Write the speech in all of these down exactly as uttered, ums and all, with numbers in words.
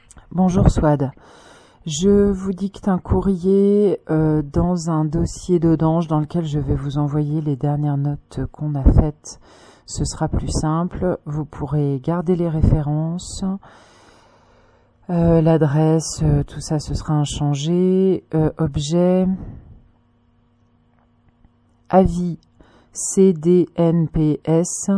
Bonjour Swad, je vous dicte un courrier euh, dans un dossier d'Audange dans lequel je vais vous envoyer les dernières notes qu'on a faites. Ce sera plus simple, vous pourrez garder les références, euh, l'adresse, euh, tout ça ce sera inchangé. Euh, objet, avis C D N P S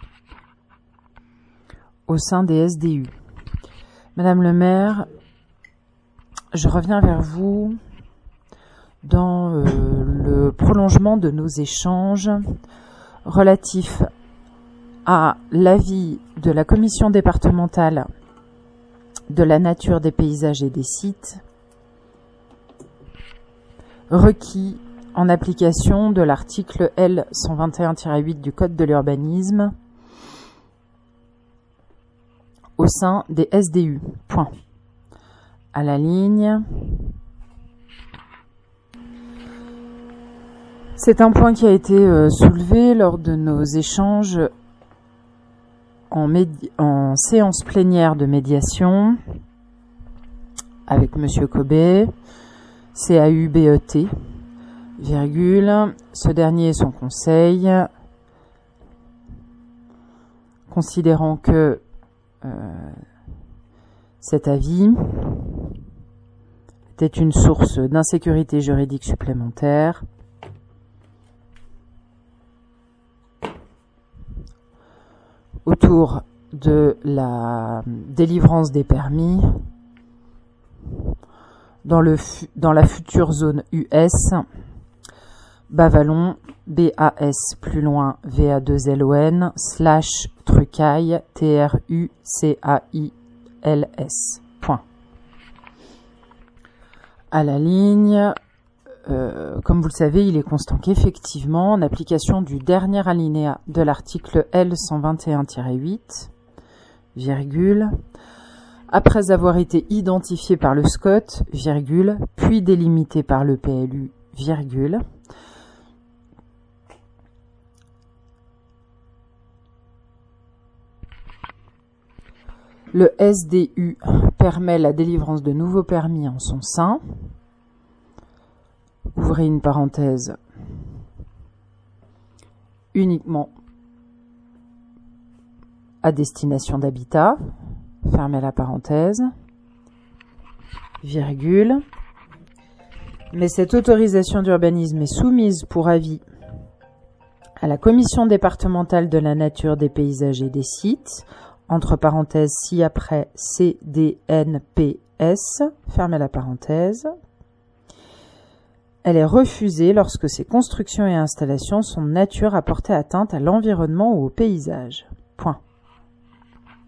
au sein des S D U. Madame le maire, je reviens vers vous dans euh, le prolongement de nos échanges relatifs à l'avis de la commission départementale de la nature, des paysages et des sites requis en application de l'article L cent vingt et un tiret huit du Code de l'urbanisme au sein des S D U. Point. À la ligne. C'est un point qui a été euh, soulevé lors de nos échanges en, médi- en séance plénière de médiation avec Monsieur Cobet, C A U B E T, virgule, ce dernier et son conseil, considérant que Euh, cet avis était une source d'insécurité juridique supplémentaire autour de la délivrance des permis dans, le fu- dans la future zone U S Bas-Vallon, B A S plus loin V A deux L O N slash Trucaille T R U C A I L S. Point. À la ligne, euh, comme vous le savez, il est constant qu'effectivement, en application du dernier alinéa de l'article L cent vingt et un tiret huit, virgule, après avoir été identifié par le S C O T, virgule, puis délimité par le P L U, virgule, le S D U permet la délivrance de nouveaux permis en son sein. Ouvrez une parenthèse. Uniquement à destination d'habitat. Fermez la parenthèse. Virgule. Mais cette autorisation d'urbanisme est soumise pour avis à la commission départementale de la nature, des paysages et des sites, entre parenthèses ci-après C D N P S, fermez la parenthèse. Elle est refusée lorsque ces constructions et installations sont de nature à porter atteinte à l'environnement ou au paysage. Point.